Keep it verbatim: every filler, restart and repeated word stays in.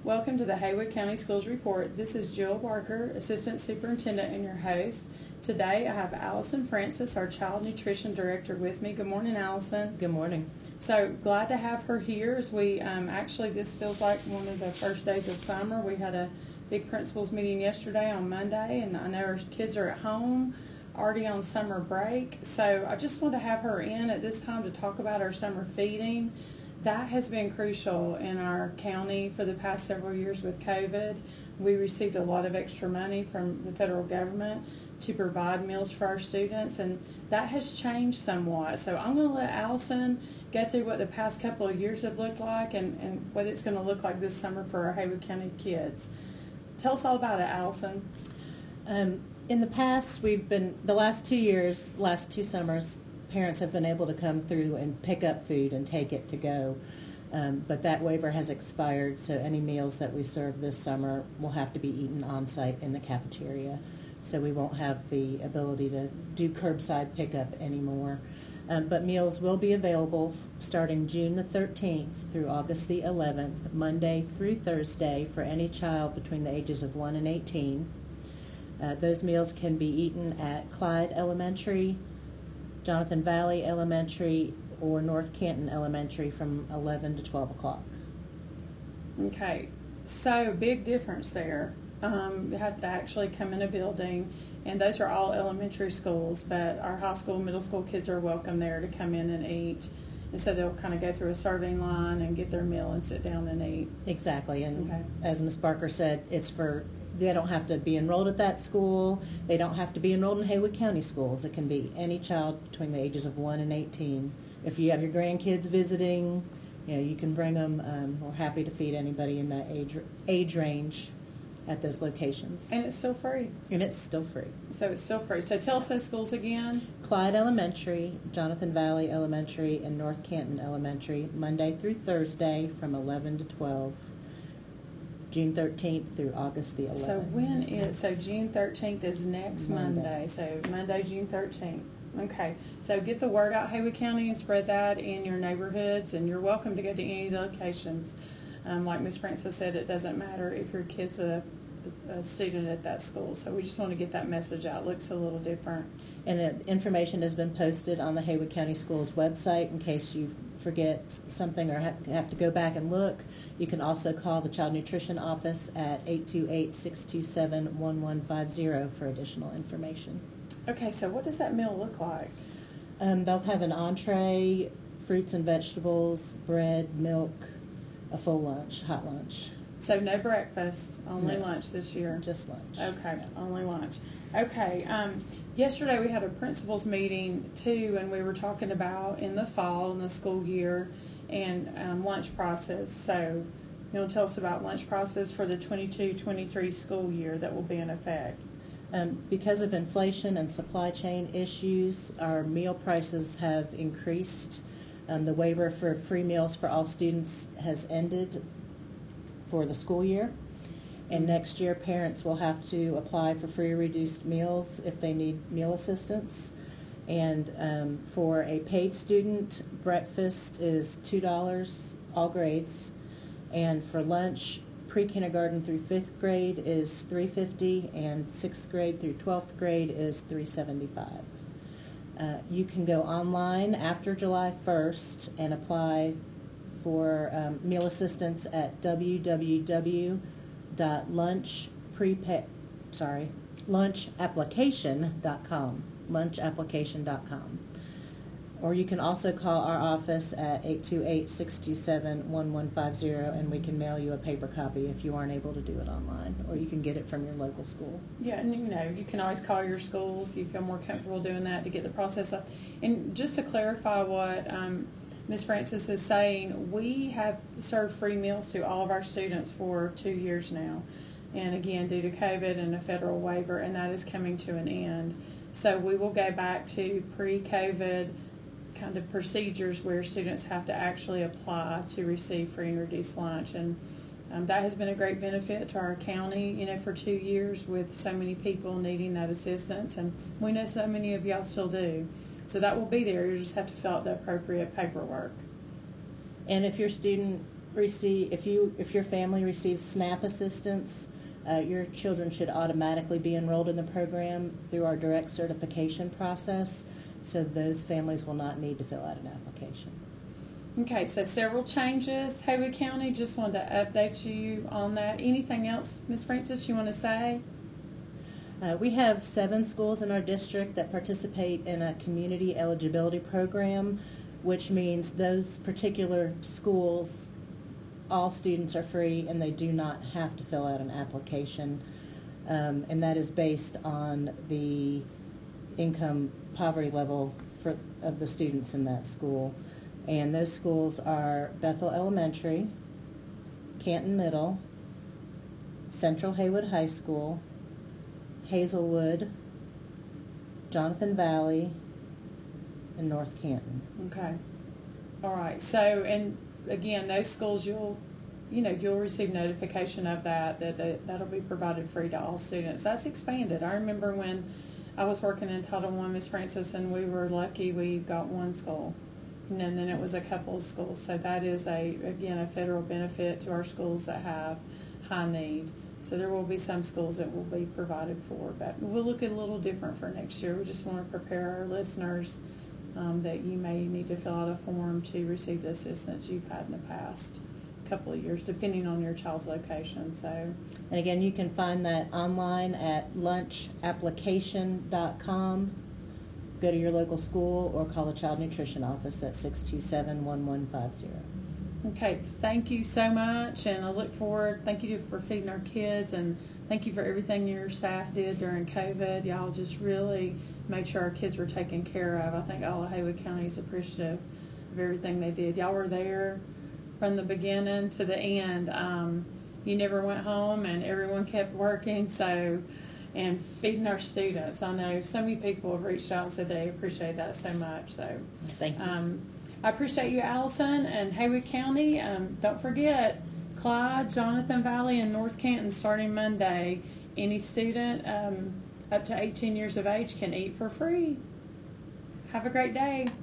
Welcome to the Haywood County Schools Report. This is Jill Barker, Assistant Superintendent and your host. Today I have Allison Francis, our Child Nutrition Director, with me. Good morning, Allison. Good morning. So glad to have her here as we um, actually, this feels like one of the first days of summer. We had a big principals meeting yesterday on Monday, and I know our kids are at home, already on summer break. So I just want to have her in at this time to talk about our summer feeding. That has been crucial in our county for the past several years with COVID. We received a lot of extra money from the federal government to provide meals for our students, and that has changed somewhat. So I'm going to let Allison go through what the past couple of years have looked like and, and what it's going to look like this summer for our Haywood County kids. Tell us all about it, Allison. Um, in the past, we've been, the last two years, last two summers, parents have been able to come through and pick up food and take it to go. Um, but that waiver has expired, so any meals that we serve this summer will have to be eaten on-site in the cafeteria. So we won't have the ability to do curbside pickup anymore. Um, but meals will be available starting June the thirteenth through August the eleventh, Monday through Thursday, for any child between the ages of one and eighteen. Uh, those meals can be eaten at Clyde Elementary, Jonathan Valley Elementary, or North Canton Elementary from eleven to twelve o'clock. Okay, so big difference there. Um, you have to actually come in a building, and those are all elementary schools, but our high school, middle school kids are welcome there to come in and eat. And so they'll kind of go through a serving line and get their meal and sit down and eat. Exactly, and okay. As Miz Barker said, it's for, they don't have to be enrolled at that school. They don't have to be enrolled in Haywood County schools. It can be any child between the ages of one and eighteen. If you have your grandkids visiting, you know, you can bring them. Um, we're happy to feed anybody in that age age range at those locations. And it's still free. And it's still free. So it's still free. So tell us those schools again. Clyde Elementary, Jonathan Valley Elementary, and North Canton Elementary, Monday through Thursday from eleven to twelve. June thirteenth through August the eleventh. So when is, so June thirteenth is next Monday. Monday. So Monday, June thirteenth. Okay. So get the word out, Haywood County, and spread that in your neighborhoods, and you're welcome to go to any of the locations. Um, like Miz Francis said, it doesn't matter if your kid's a, a student at that school. So we just want to get that message out. It looks a little different. And uh, information has been posted on the Haywood County Schools website in case you forget something or have, have to go back and look. You can also call the Child Nutrition Office at eight two eight, six two seven, one one five zero for additional information. Okay, so what does that meal look like? Um, they'll have an entree, fruits and vegetables, bread, milk, a full lunch, hot lunch. So no breakfast, only No. lunch this year? Just lunch. Okay, only lunch. Okay, um, yesterday we had a principals meeting too, and we were talking about in the fall, in the school year, and um, lunch prices. So you want to tell us about lunch prices for the twenty-two twenty-three school year that will be in effect? Um, because of inflation and supply chain issues, our meal prices have increased. Um, the waiver for free meals for all students has ended for the school year. And next year, parents will have to apply for free or reduced meals if they need meal assistance. And um, for a paid student, breakfast is two dollars, all grades. And for lunch, pre-kindergarten through fifth grade is three dollars and fifty cents, and sixth grade through twelfth grade is three dollars and seventy-five cents. Uh, you can go online after July first and apply for um, meal assistance at w w w dot lunch prepa- sorry, lunch application dot com, lunch application dot com. Or you can also call our office at eight two eight, six two seven, one one five zero, and we can mail you a paper copy if you aren't able to do it online, or you can get it from your local school. Yeah, and you know, you can always call your school if you feel more comfortable doing that to get the process up. And just to clarify what um, Miz Francis is saying, we have served free meals to all of our students for two years now. And again, due to COVID and a federal waiver, and that is coming to an end. So we will go back to pre-COVID kind of procedures where students have to actually apply to receive free and reduced lunch. And um, that has been a great benefit to our county, you know, for two years with so many people needing that assistance. And we know so many of y'all still do. So that will be there. You just have to fill out the appropriate paperwork. And if your student receive, if you, if your family receives SNAP assistance, uh, your children should automatically be enrolled in the program through our direct certification process, so those families will not need to fill out an application. Okay, so several changes. Haywood County, just wanted to update you on that. Anything else, Miz Francis, you want to say? Uh, we have seven schools in our district that participate in a community eligibility program, which means those particular schools, all students are free and they do not have to fill out an application. Um, and that is based on the income poverty level for, of the students in that school. And those schools are Bethel Elementary, Canton Middle, Central Haywood High School, Hazelwood, Jonathan Valley, and North Canton. Okay. All right. So, and again, those schools, you'll, you know, you'll receive notification of that, that, that that'll be provided free to all students. That's expanded. I remember when I was working in Title One, Miz Francis, and we were lucky we got one school. And then it was a couple of schools. So that is, a again, a federal benefit to our schools that have high need. So there will be some schools that will be provided for, but we'll look at a little different for next year. We just want to prepare our listeners um, that you may need to fill out a form to receive the assistance you've had in the past couple of years, depending on your child's location. So, and again, you can find that online at lunch application dot com. Go to your local school or call the Child Nutrition Office at six two seven, one one five zero. Okay, thank you so much, and I look forward, thank you for feeding our kids, and thank you for everything your staff did during COVID. Y'all just really made sure our kids were taken care of. I think all of Haywood County is appreciative of everything they did. Y'all were there from the beginning to the end. Um, you never went home, and everyone kept working, so, and feeding our students. I know so many people have reached out and said they appreciate that so much. So, thank you. Um, I appreciate you, Allison, and Haywood County. Um, don't forget, Clyde, Jonathan Valley, and North Canton starting Monday. Any student um, up to eighteen years of age can eat for free. Have a great day.